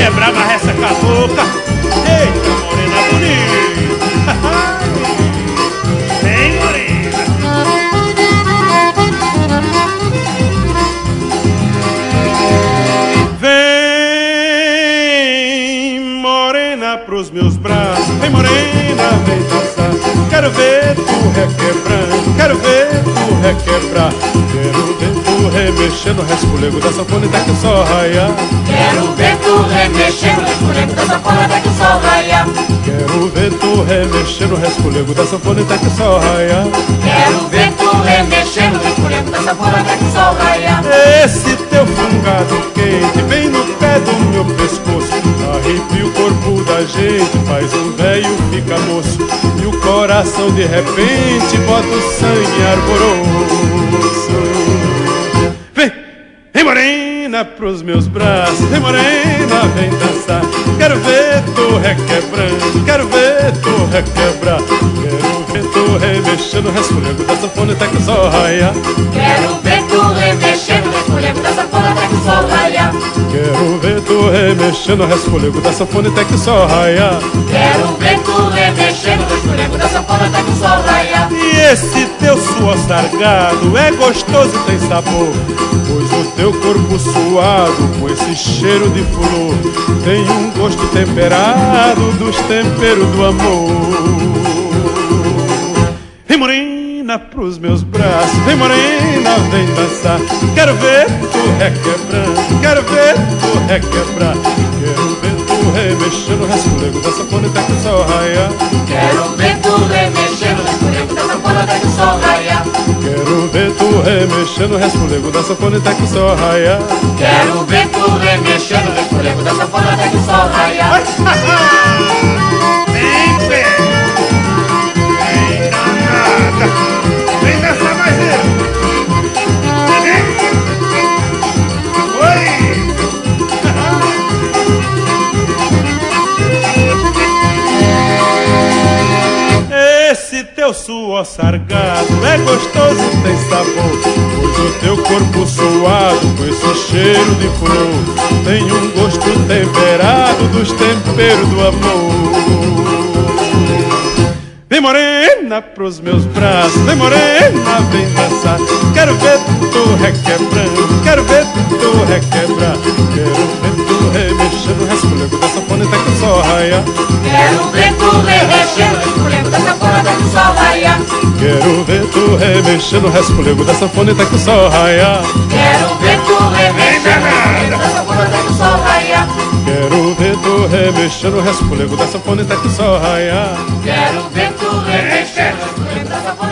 é brava essa cabocla. Eita, morena bonita. Vem, morena. Vem, morena, pros meus braços. Vem, morena, vem dançar. Quero ver tu requebrando, quero ver tu requebrar. Quero ver tu remexendo o resfolego da sanfona até que o sol raiar. Quero ver tu remexendo o resfolego da sanfona até que o sol raiar. Quero ver tu remexendo o resfolego da sanfona até que o sol raiar. Quero ver tu remexendo o resfolego da sanfona até que o sol raiar. Esse teu fungado quente bem no pé do meu pescoço arrepia o corpo da gente, faz um velho fica moço e o coração de repente bota o sangue arboroso. Vem, vem morena pros meus braços, vem morena, vem dançar. Quero ver tu requebrando, quero ver tu requebrar. Quero ver tu remexendo o resfolego da sanfona até que o sol raiar. Quero ver tu remexendo o resfolego da sanfona até que o sol raiar. Quero ver tu remexendo o resfolego da sanfona até que o sol raiar. Quero ver tu remexendo o resfolego da sanfona até que o sol raiar. E esse teu suor sargado é gostoso e tem sabor, pois o teu corpo suado com esse cheiro de flor tem um gosto temperado dos temperos do amor. Vem morena pros meus braços, vem morena, vem dançar. Quero ver tu requebrando, quero ver tu requebrar. Quero ver tu remexendo o resfolego da sanfona até que o sol raiar. Quero ver tu remexendo o resfolego da sanfona até que o sol raiar. Quero ver tu remexendo o resfolego da sanfona até que o sol raiar. Quero ver tu remexendo o resfolego da sanfona até que o sol raiar. Vem, pé! Vem, danada! Vem nessa mais eu! Oi! Esse teu suor sargado é gostoso e tem sabor, pois o teu corpo suado com esse cheiro de flor tem um gosto temperado dos temperos do amor. Vem morena pros meus braços, vem morena, vem dançar. Quero ver tu requebrando, quero ver tu requebrar. Quero ver tu remexendo o resfolego da sanfona até que o sol raiar. Quero ver tu remexendo o resfolego da sanfona até que o sol raiar. Quero ver tu remexendo o resfolego da sanfona até que o sol raiar. Quero ver tu remexendo o resfolego da sanfona até que o sol raiar. Quero ver tu remexendo o resfolego da sanfona até que o sol raiar. Quero ver tu remexendo o resfolego da sanfona